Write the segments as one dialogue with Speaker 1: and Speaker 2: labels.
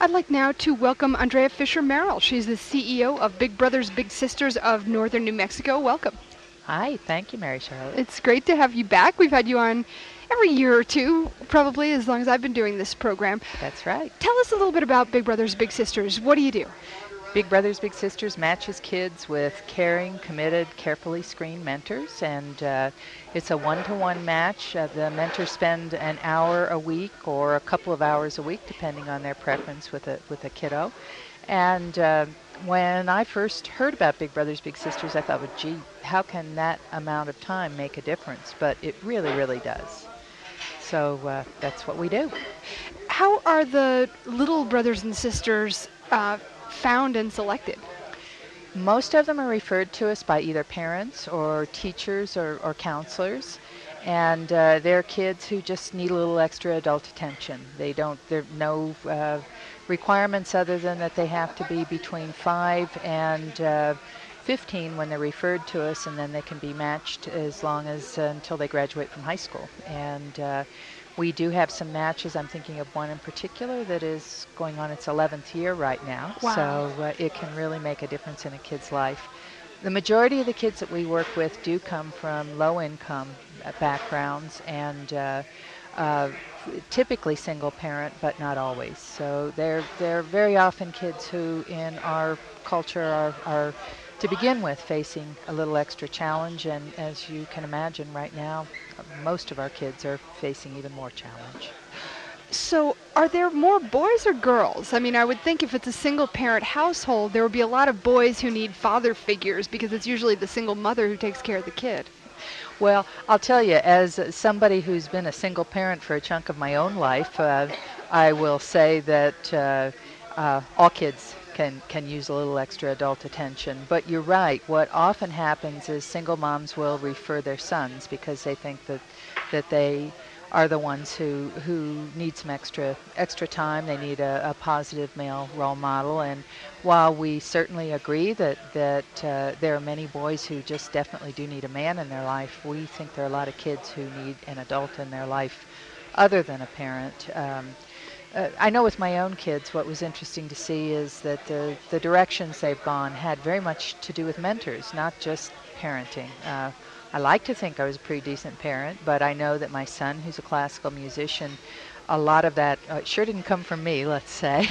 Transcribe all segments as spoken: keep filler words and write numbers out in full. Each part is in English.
Speaker 1: I'd like now to welcome Andrea Fisher-Merrill. She's the C E O of Big Brothers Big Sisters of Northern New Mexico. Welcome.
Speaker 2: Hi, thank you, Mary Charlotte.
Speaker 1: It's great to have you back. We've had you on every year or two, probably as long as I've been doing this program.
Speaker 2: That's right.
Speaker 1: Tell us a little bit about Big Brothers Big Sisters. What do you do?
Speaker 2: Big Brothers Big Sisters matches kids with caring, committed, carefully screened mentors, and uh, it's a one-to-one match. Uh, the mentors spend an hour a week or a couple of hours a week, depending on their preference with a with a kiddo. And uh, when I first heard about Big Brothers Big Sisters, I thought, well, gee, how can that amount of time make a difference? But it really, really does. So uh, that's what we do.
Speaker 1: How are the little brothers and sisters uh, found and selected?
Speaker 2: Most of them are referred to us by either parents or teachers or, or counselors, and uh, they're kids who just need a little extra adult attention. They don't, there are no uh, requirements other than that they have to be between five and uh, fifteen when they're referred to us, and then they can be matched as long as uh, until they graduate from high school. And uh, we do have some matches. I'm thinking of one in particular that is going on its eleventh year right now.
Speaker 1: Wow.
Speaker 2: So uh, it can really make a difference in a kid's life. The majority of the kids that we work with do come from low-income uh, backgrounds and uh, uh, typically single parent, but not always. So they're, they're very often kids who in our culture are, are to begin with facing a little extra challenge, and as you can imagine right now, most of our kids are facing even more challenge.
Speaker 1: So are there more boys or girls? I mean, I would think if it's a single parent household, there would be a lot of boys who need father figures because it's usually the single mother who takes care of the kid.
Speaker 2: Well, I'll tell you, as somebody who's been a single parent for a chunk of my own life, uh, I will say that uh, uh, all kids can can use a little extra adult attention. But you're right. What often happens is single moms will refer their sons because they think that that they are the ones who who need some extra extra time. They need a, a positive male role model. And while we certainly agree that that uh, there are many boys who just definitely do need a man in their life, we think there are a lot of kids who need an adult in their life other than a parent. Um, Uh, I know with my own kids, what was interesting to see is that the, the directions they've gone had very much to do with mentors, not just parenting. Uh, I like to think I was a pretty decent parent, but I know that my son, who's a classical musician, a lot of that uh, sure didn't come from me, let's say.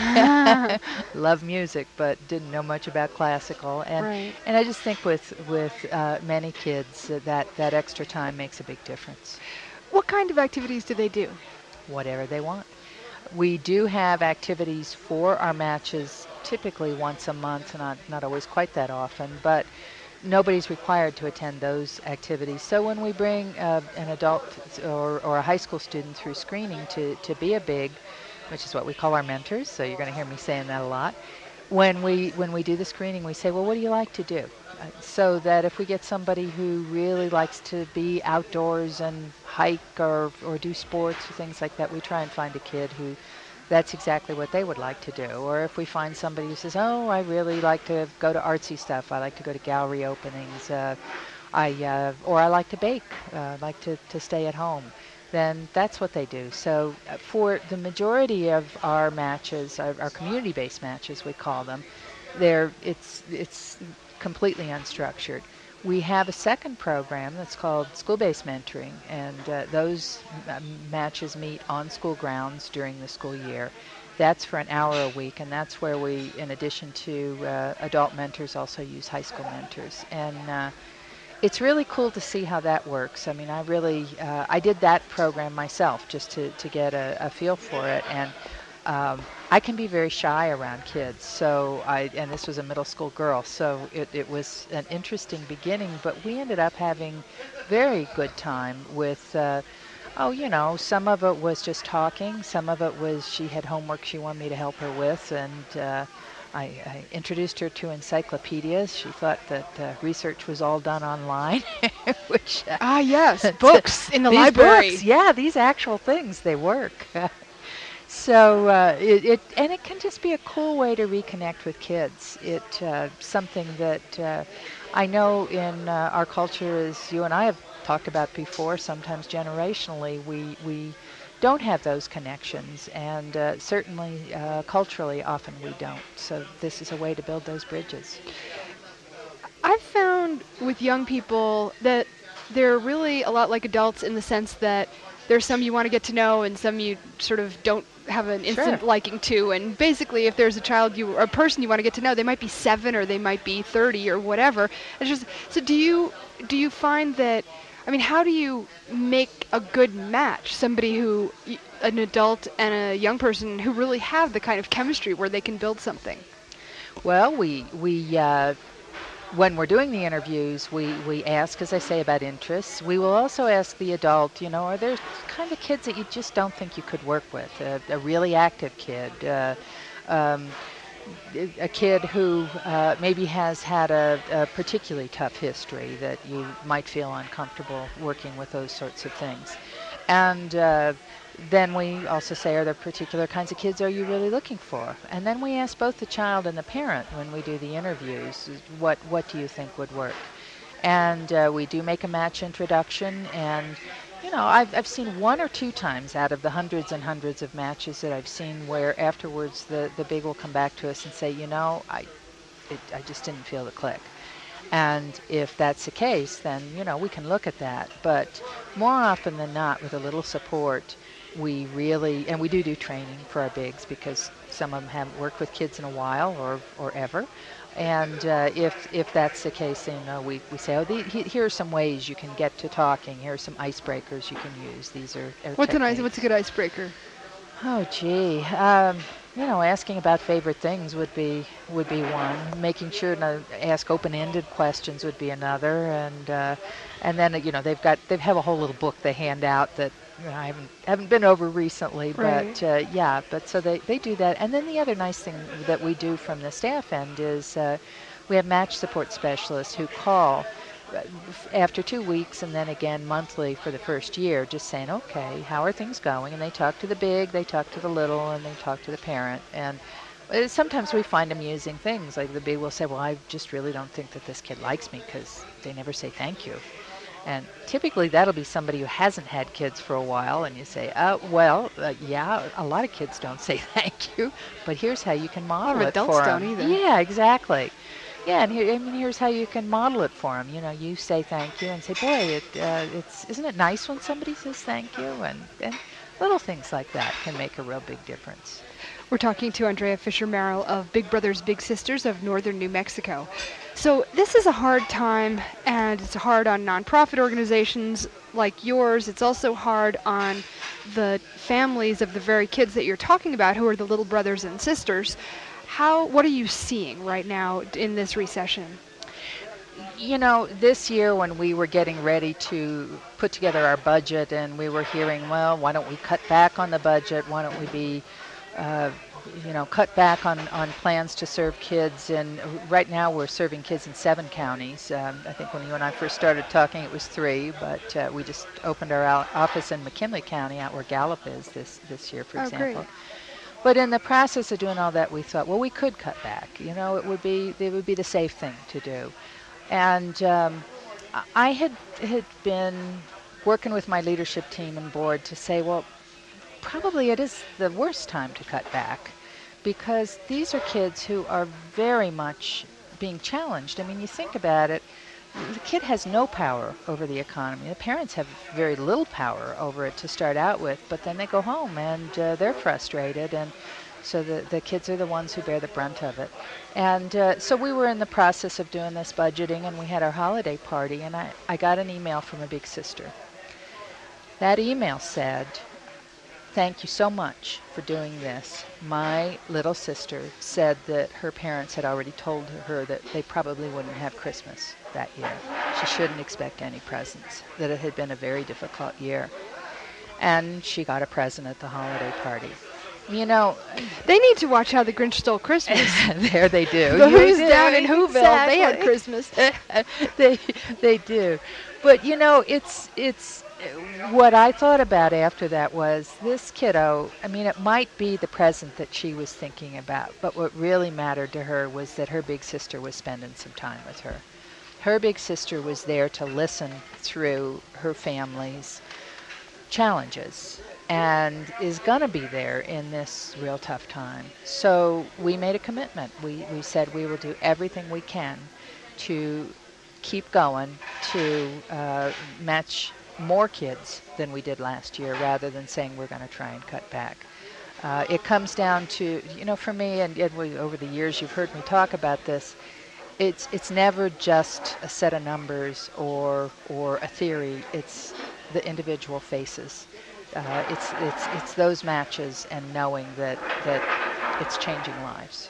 Speaker 2: Love music, but didn't know much about classical. And
Speaker 1: Right.
Speaker 2: and I just think with, with uh, many kids, uh, that, that extra time makes a big difference.
Speaker 1: What kind of activities do they do?
Speaker 2: Whatever they want. We do have activities for our matches typically once a month, not, not always quite that often, but nobody's required to attend those activities. So when we bring uh, an adult or, or a high school student through screening to, to be a big, which is what we call our mentors, so you're going to hear me saying that a lot, when we, when we do the screening, we say, well, what do you like to do? Uh, so that if we get somebody who really likes to be outdoors and hike or, or do sports or things like that, we try and find a kid who that's exactly what they would like to do. Or if we find somebody who says, oh, I really like to go to artsy stuff, I like to go to gallery openings, uh, I uh, or I like to bake, uh, I like to, to stay at home, then that's what they do. So uh, for the majority of our matches, our, our community-based matches, we call them, they're, it's, it's completely unstructured. We have a second program that's called school-based mentoring, and uh, those m- matches meet on school grounds during the school year. That's for an hour a week, and that's where we, in addition to uh, adult mentors, also use high school mentors. And uh, it's really cool to see how that works. I mean, I really, uh, I did that program myself just to, to get a, a feel for it, and um, I can be very shy around kids, so I, and this was a middle school girl, so it, it was an interesting beginning, but we ended up having very good time with, uh, oh, you know, some of it was just talking, some of it was she had homework she wanted me to help her with, and uh, I, I introduced her to encyclopedias. She thought that uh, research was all done online, which... Uh,
Speaker 1: Ah, yes, books in the
Speaker 2: these
Speaker 1: library.
Speaker 2: Books, yeah, these actual things, they work. So uh, it, it and it can just be a cool way to reconnect with kids. It uh, something that uh, I know in uh, our culture, as you and I have talked about before, sometimes generationally, we we don't have those connections, and uh, certainly uh, culturally often we don't. So this is a way to build those bridges.
Speaker 1: I've found with young people that they're really a lot like adults in the sense that there's some you want to get to know and some you sort of don't have an instant
Speaker 2: Sure.
Speaker 1: liking to. And basically, if there's a child you or a person you want to get to know, they might be seven or they might be thirty or whatever. It's just so. Do you do you find that? I mean, how do you make a good match? Somebody who, y- an adult and a young person who really have the kind of chemistry where they can build something.
Speaker 2: Well, we we uh, when we're doing the interviews, we, we ask, as I say, about interests. We will also ask the adult, you know, are there kind of kids that you just don't think you could work with? A, a really active kid, uh, um, a kid who uh, maybe has had a, a particularly tough history that you might feel uncomfortable working with those sorts of things. And uh, then we also say, are there particular kinds of kids are you really looking for? And then we ask both the child and the parent when we do the interviews, what, what do you think would work? And uh, we do make a match introduction, and you know, I've, I've seen one or two times out of the hundreds and hundreds of matches that I've seen where afterwards the, the big will come back to us and say, you know, I, it, I just didn't feel the click. And if that's the case, then, you know, we can look at that. But more often than not, with a little support, we really, and we do do training for our bigs because some of them haven't worked with kids in a while or, or ever. And uh, if if that's the case, then uh, we, we say, oh, the, he, here are some ways you can get to talking. Here are some icebreakers you can use. These are, are
Speaker 1: What's an ice?
Speaker 2: techniques.
Speaker 1: What's a good icebreaker?
Speaker 2: Oh, gee. Um, you know, asking about favorite things would be would be one. Making sure to ask open-ended questions would be another. And uh, and then you know they've got they have a whole little book they hand out that you know, I haven't haven't been over recently.
Speaker 1: Right.
Speaker 2: But uh, yeah, but so they they do that. And then the other nice thing that we do from the staff end is uh, we have match support specialists who call after two weeks and then again monthly for the first year, just saying, okay, how are things going? And they talk to the big, they talk to the little, and they talk to the parent. And uh, sometimes we find amusing things. Like the big will say, well, I just really don't think that this kid likes me because they never say thank you. And typically that'll be somebody who hasn't had kids for a while, and you say, uh, well, uh, yeah, a lot of kids don't say thank you, but here's how you can model
Speaker 1: of
Speaker 2: it
Speaker 1: adults
Speaker 2: for
Speaker 1: don't
Speaker 2: them.
Speaker 1: either.
Speaker 2: Yeah, exactly. Yeah, and here, I mean, here's how you can model it for them. You know, you say thank you and say, boy, it, uh, it's isn't it nice when somebody says thank you? And, and little things like that can make a real big difference.
Speaker 1: We're talking to Andrea Fisher-Merrill of Big Brothers Big Sisters of Northern New Mexico. So this is a hard time, and it's hard on nonprofit organizations like yours. It's also hard on the families of the very kids that you're talking about, who are the little brothers and sisters. How? What are you seeing right now in this recession?
Speaker 2: You know, this year when we were getting ready to put together our budget and we were hearing, well, why don't we cut back on the budget? Why don't we be, uh, you know, cut back on, on plans to serve kids? And right now we're serving kids in seven counties. Um, I think when you and I first started talking, it was three, but uh, we just opened our out office in McKinley County, out where Gallup is this, this year, for
Speaker 1: Oh,
Speaker 2: example.
Speaker 1: great.
Speaker 2: But in the process of doing all that, we thought, well, we could cut back. You know, it would be it would be the safe thing to do. And um, I had had been working with my leadership team and board to say, well, probably it is the worst time to cut back, because these are kids who are very much being challenged. I mean, you think about it. The kid has no power over the economy. The parents have very little power over it to start out with, but then they go home and uh, they're frustrated, and so the, the kids are the ones who bear the brunt of it. And uh, so we were in the process of doing this budgeting, and we had our holiday party, and I, I got an email from a big sister. That email said, thank you so much for doing this. My little sister said that her parents had already told her that they probably wouldn't have Christmas that year. She shouldn't expect any presents, that it had been a very difficult year. And she got a present at the holiday party. You know,
Speaker 1: They need to watch How the Grinch Stole Christmas.
Speaker 2: there they do.
Speaker 1: The
Speaker 2: You
Speaker 1: Who's
Speaker 2: do,
Speaker 1: down in Whoville, they had
Speaker 2: exactly.
Speaker 1: Christmas.
Speaker 2: they they do. But you know, it's it's what I thought about after that was this kiddo, I mean, it might be the present that she was thinking about, but what really mattered to her was that her big sister was spending some time with her. Her big sister was there to listen through her family's challenges and is going to be there in this real tough time. So we made a commitment. We, we said we will do everything we can to keep going, to uh, match more kids than we did last year, rather than saying we're going to try and cut back. Uh, it comes down to, you know, for me, and it, we, over the years you've heard me talk about this, it's it's never just a set of numbers or or a theory. It's the individual faces. Uh, it's it's it's those matches and knowing that that it's changing lives.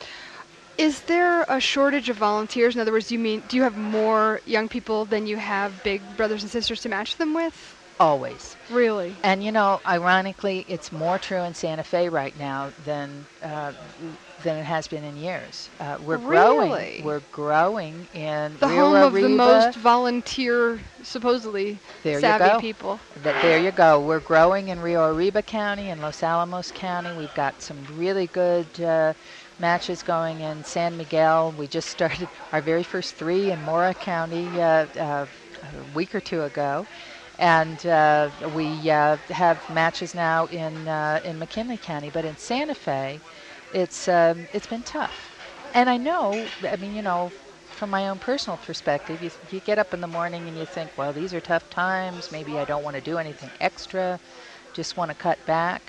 Speaker 1: Is there a shortage of volunteers? In other words, do you mean do you have more young people than you have big brothers and sisters to match them with?
Speaker 2: Always.
Speaker 1: Really?
Speaker 2: And you know, ironically, it's more true in Santa Fe right now than uh, than it has been in years. Uh, we're
Speaker 1: Really?
Speaker 2: growing. We're growing in
Speaker 1: The
Speaker 2: Rio
Speaker 1: home of the
Speaker 2: Arriba.
Speaker 1: most volunteer, supposedly
Speaker 2: There you
Speaker 1: savvy
Speaker 2: go.
Speaker 1: people.
Speaker 2: That, there you go. We're growing in Rio Arriba County and Los Alamos County. We've got some really good uh, matches going in San Miguel. We just started our very first three in Mora County uh, uh, a week or two ago. And uh, we uh, have matches now in uh, in McKinley County, but in Santa Fe, it's um, it's been tough. And I know, I mean, you know, from my own personal perspective, you, you get up in the morning and you think, well, these are tough times. Maybe I don't want to do anything extra, just want to cut back.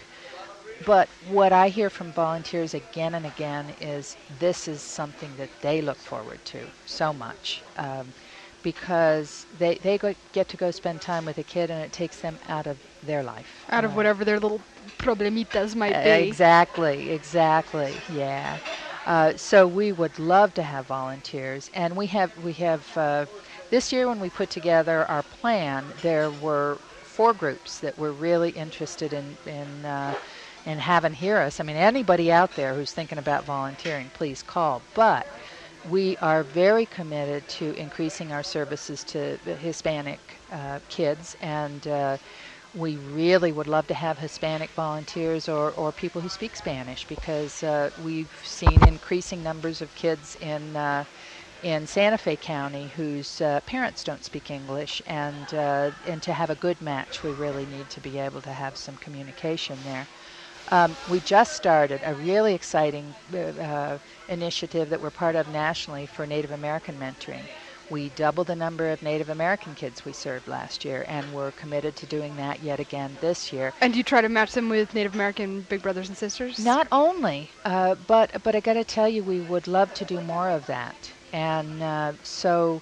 Speaker 2: But what I hear from volunteers again and again is this is something that they look forward to so much. Um, because they, they go, get to go spend time with a kid and it takes them out of their life.
Speaker 1: Out of
Speaker 2: Uh,
Speaker 1: whatever their little problemitas might
Speaker 2: uh,
Speaker 1: be.
Speaker 2: Exactly, exactly, yeah. Uh, so we would love to have volunteers, and we have, we have uh, this year when we put together our plan, there were four groups that were really interested in, in, uh, in having hear us. I mean, anybody out there who's thinking about volunteering, please call. But we are very committed to increasing our services to Hispanic uh, kids, and uh, we really would love to have Hispanic volunteers or, or people who speak Spanish, because uh, we've seen increasing numbers of kids in uh, in Santa Fe County whose uh, parents don't speak English, and uh, and to have a good match, we really need to be able to have some communication there. Um, we just started a really exciting uh, initiative that we're part of nationally for Native American mentoring. We doubled the number of Native American kids we served last year, and we're committed to doing that yet again this year.
Speaker 1: And do you try to match them with Native American big brothers and sisters?
Speaker 2: Not only, uh, but but I got to tell you, we would love to do more of that. And uh, so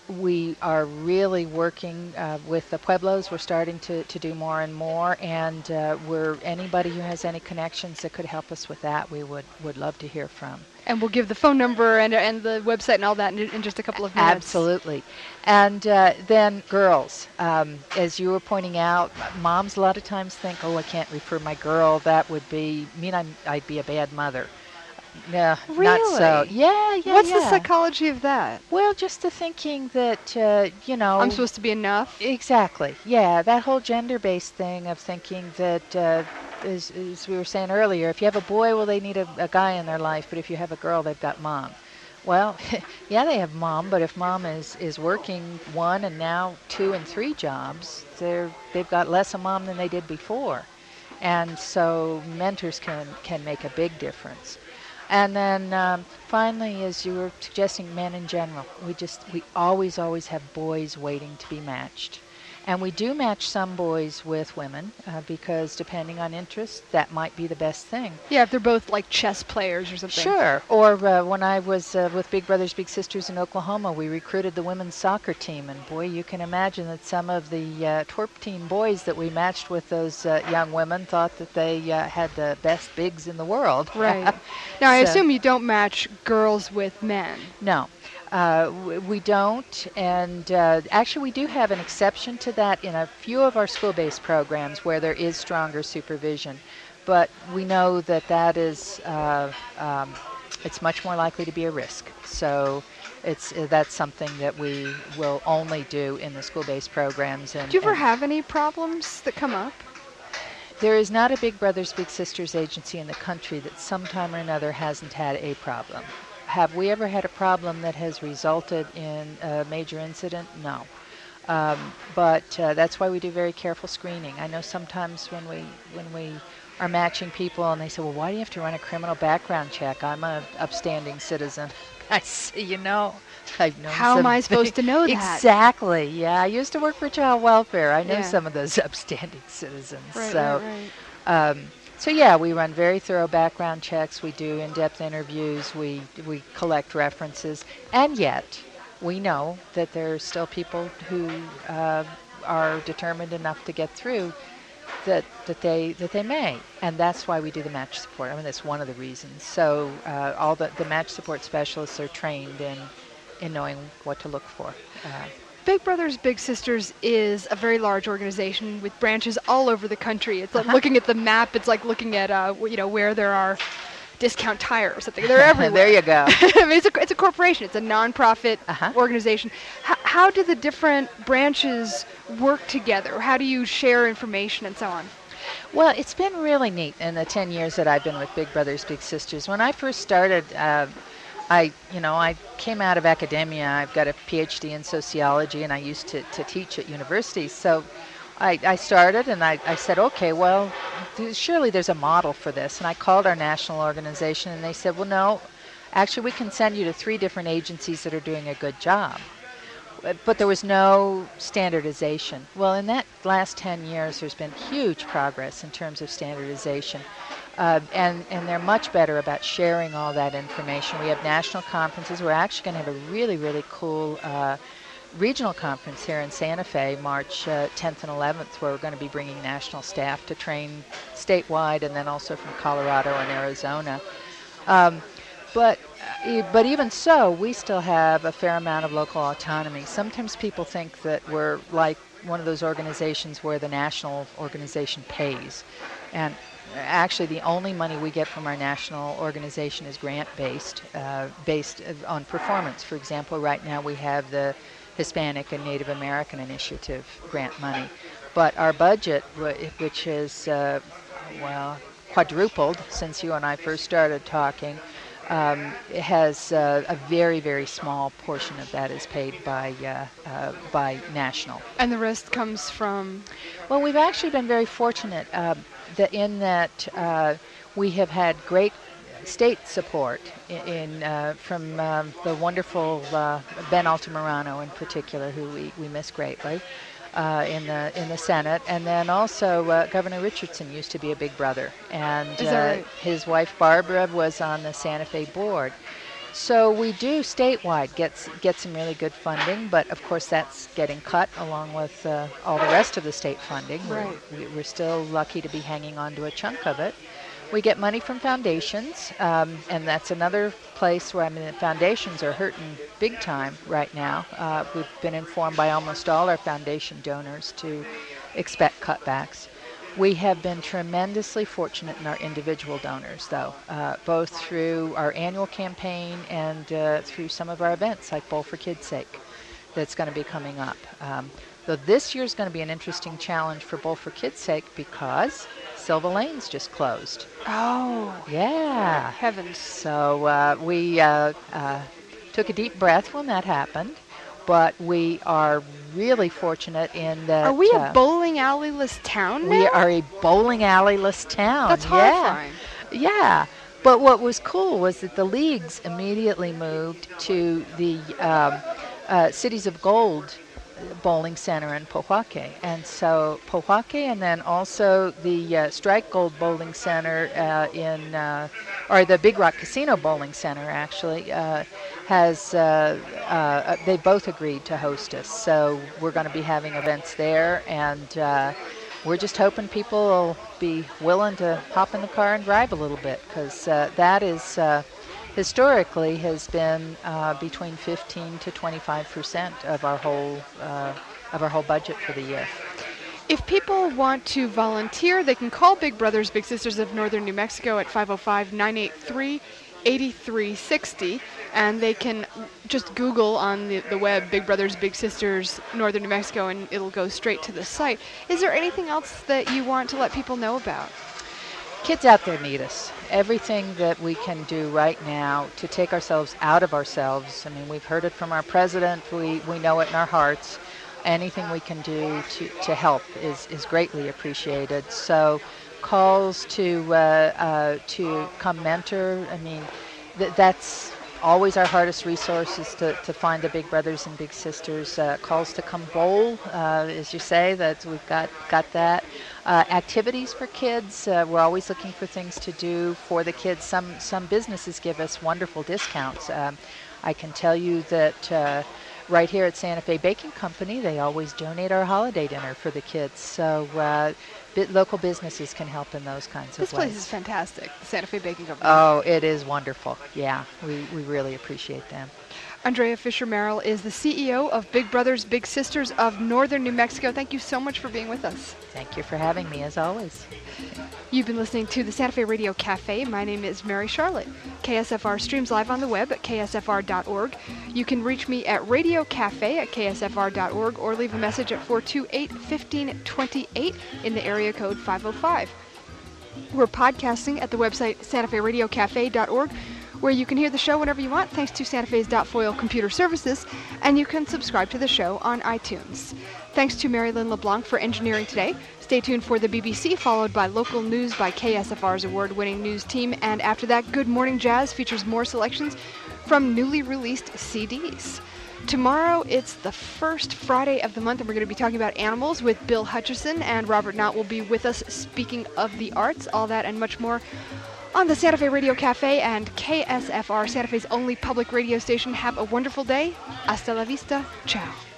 Speaker 2: we are really working uh, with the Pueblos. We're starting to, to do more and more, and uh, we're anybody who has any connections that could help us with that, we would, would love to hear from.
Speaker 1: And we'll give the phone number and and the website and all that in, in just a couple of minutes.
Speaker 2: Absolutely. And uh, then girls, um, as you were pointing out, moms a lot of times think, oh, I can't refer my girl. That would be mean I'm, I'd be a bad mother. No,
Speaker 1: Really?
Speaker 2: not so. Yeah, yeah,
Speaker 1: What's
Speaker 2: yeah.
Speaker 1: the psychology of that?
Speaker 2: Well, just the thinking that, uh, you know...
Speaker 1: I'm supposed to be enough?
Speaker 2: Exactly. Yeah, that whole gender-based thing of thinking that, uh, as, as we were saying earlier, if you have a boy, well, they need a, a guy in their life, but if you have a girl, they've got mom. Well, yeah, they have mom, but if mom is, is working one and now two and three jobs, they're, they've got less of mom than they did before. And so mentors can, can make a big difference. And then um, finally, as you were suggesting, men in general, we just, we always, always have boys waiting to be matched. And we do match some boys with women uh, because depending on interest, that might be the best thing.
Speaker 1: Yeah, if they're both like chess players or something.
Speaker 2: Sure. Or uh, when I was uh, with Big Brothers Big Sisters in Oklahoma, we recruited the women's soccer team. And boy, you can imagine that some of the uh, twerp team boys that we matched with those uh, young women thought that they uh, had the best bigs in the world.
Speaker 1: Right. Now, I
Speaker 2: So-
Speaker 1: assume you don't match girls with men.
Speaker 2: No. Uh, w- we don't, and uh, actually we do have an exception to that in a few of our school-based programs where there is stronger supervision, but we know that that is, uh, um, it's much more likely to be a risk. So it's uh, that's something that we will only do in the school-based programs. And,
Speaker 1: Do you ever
Speaker 2: and
Speaker 1: have any problems that come up?
Speaker 2: there is not a Big Brothers Big Sisters agency in the country that sometime or another hasn't had a problem. Have we ever had a problem that has resulted in a major incident? No. Um, but uh, that's why we do very careful screening. I know sometimes when we when we are matching people and they say, well, why do you have to run a criminal background check? I'm an upstanding citizen. I say, you know, I've known
Speaker 1: How
Speaker 2: some
Speaker 1: am I supposed to know that?
Speaker 2: Exactly. Yeah, I used to work for child welfare. I know
Speaker 1: Yeah.
Speaker 2: some of those upstanding citizens.
Speaker 1: Right,
Speaker 2: so,
Speaker 1: right, right.
Speaker 2: um, so yeah, we run very thorough background checks. We do in-depth interviews. We we collect references, and yet we know that there are still people who uh, are determined enough to get through that that they that they may, and that's why we do the match support. I mean, that's one of the reasons. So uh, all the the match support specialists are trained in in knowing what to look for. Uh,
Speaker 1: Big Brothers Big Sisters is a very large organization with branches all over the country. It's like
Speaker 2: Uh-huh.
Speaker 1: looking at the map. It's like looking at uh, wh- you know where there are discount tire or something. They're everywhere.
Speaker 2: There you go.
Speaker 1: I mean, it's a it's a corporation. It's a nonprofit
Speaker 2: Uh-huh.
Speaker 1: organization. H- how do the different branches work together? How do you share information and so on?
Speaker 2: Well, it's been really neat in the ten years that I've been with Big Brothers Big Sisters. When I first started, uh, I, you know, I came out of academia. I've got a P H D in sociology, and I used to, to teach at universities. So I, I started, and I, I said, okay, well, th- surely there's a model for this. And I called our national organization, and they said, well, no, actually, we can send you to three different agencies that are doing a good job. Uh, But there was no standardization. Well, in that last ten years, there's been huge progress in terms of standardization. Uh, and, and they're much better about sharing all that information. We have national conferences. We're actually going to have a really, really cool uh, regional conference here in Santa Fe, March uh, tenth and eleventh, where we're going to be bringing national staff to train statewide and then also from Colorado and Arizona. Um, but uh, but even so, we still have a fair amount of local autonomy. Sometimes people think that we're like one of those organizations where the national organization pays. And actually, the only money we get from our national organization is grant-based, uh, based on performance. For example, right now we have the Hispanic and Native American Initiative grant money. But our budget, wh- which is, uh, well, quadrupled since you and I first started talking, um, has uh, a very, very small portion of that is paid by uh, uh, by national.
Speaker 1: And the rest comes from.
Speaker 2: Well, we've actually been very fortunate uh, that in that uh, we have had great state support in, in uh, from um, the wonderful uh, Ben Altamirano in particular, who we, we miss greatly. Uh, in the in the Senate, and then also uh, Governor Richardson used to be a Big Brother, and
Speaker 1: Is that
Speaker 2: uh,
Speaker 1: right?
Speaker 2: his wife Barbara was on the Santa Fe board. So we do statewide get s- get some really good funding, but of course that's getting cut along with uh, all the rest of the state funding. We're,
Speaker 1: Right.
Speaker 2: we- we're still lucky to be hanging on to a chunk of it. We get money from foundations, um, and that's another place where I mean the foundations are hurting big time right now. Uh, we've been informed by almost all our foundation donors to expect cutbacks. We have been tremendously fortunate in our individual donors, though, uh, both through our annual campaign and uh, through some of our events, like Bowl for Kids' Sake, that's going to be coming up. Um, though this year's going to be an interesting challenge for Bowl for Kids' Sake because Silva Lane's just closed.
Speaker 1: Oh,
Speaker 2: Yeah.
Speaker 1: heavens.
Speaker 2: So uh, we uh, uh, took a deep breath when that happened, but we are really fortunate in that
Speaker 1: Are we a
Speaker 2: uh,
Speaker 1: bowling alleyless town now?
Speaker 2: we are a bowling alleyless town.
Speaker 1: That's
Speaker 2: yeah.
Speaker 1: horrifying.
Speaker 2: Yeah. But what was cool was that the leagues immediately moved to the um, uh, Cities of Gold bowling center in Pojoaque. And so Pojoaque, and then also the uh, Strike Gold bowling center uh, in, uh, or the Big Rock Casino bowling center actually, uh, has, uh, uh, they both agreed to host us. So we're going to be having events there, and uh, we're just hoping people will be willing to hop in the car and drive a little bit, because uh, that is uh, historically has been uh, between fifteen to twenty-five percent of our whole uh, of our whole budget for the year.
Speaker 1: If people want to volunteer, they can call Big Brothers Big Sisters of Northern New Mexico at five oh five, nine eight three, eight three six oh, and they can just Google on the, the web Big Brothers Big Sisters Northern New Mexico, and it'll go straight to the site. Is there anything else that you want to let people know about?
Speaker 2: Kids out there need us. Everything that we can do right now to take ourselves out of ourselves. I mean, we've heard it from our president. We, we know it in our hearts. anything we can do to, to help is, is greatly appreciated. So calls to uh, uh, to come mentor, I mean, th- that's always our hardest resource, is to, to find the big brothers and big sisters. Uh, calls to come bowl, uh, as you say, that we've got, got that. Uh, activities for kids, uh, we're always looking for things to do for the kids. Some, some businesses give us wonderful discounts. Um, I can tell you that uh, right here at Santa Fe Baking Company, they always donate our holiday dinner for the kids. So uh, bit local businesses can help in those kinds
Speaker 1: This
Speaker 2: of ways.
Speaker 1: place is fantastic, the Santa Fe Baking Company.
Speaker 2: Oh, it is wonderful. Yeah, we, we really appreciate them.
Speaker 1: Andrea Fisher Merrill is the C E O of Big Brothers Big Sisters of Northern New Mexico. Thank you so much for being with us.
Speaker 2: Thank you for having me, as always.
Speaker 1: You've been listening to the Santa Fe Radio Cafe. My name is Mary Charlotte. K S F R streams live on the web at k s f r dot org. You can reach me at radio cafe at k s f r dot org or leave a message at four two eight, one five two eight in the area code five oh five. We're podcasting at the website santa fe radio cafe dot org, where you can hear the show whenever you want thanks to Santa Fe's Foil computer services, and you can subscribe to the show on iTunes. Thanks to Mary Lynn LeBlanc for engineering today. Stay tuned for the B B C, followed by local news by K S F R's award-winning news team, and after that, Good Morning Jazz features more selections from newly released C Ds. Tomorrow, it's the first Friday of the month, and we're going to be talking about animals with Bill Hutchison, and Robert Knott will be with us speaking of the arts, all that and much more on the Santa Fe Radio Cafe and K S F R, Santa Fe's only public radio station. Have a wonderful day. Hasta la vista. Ciao.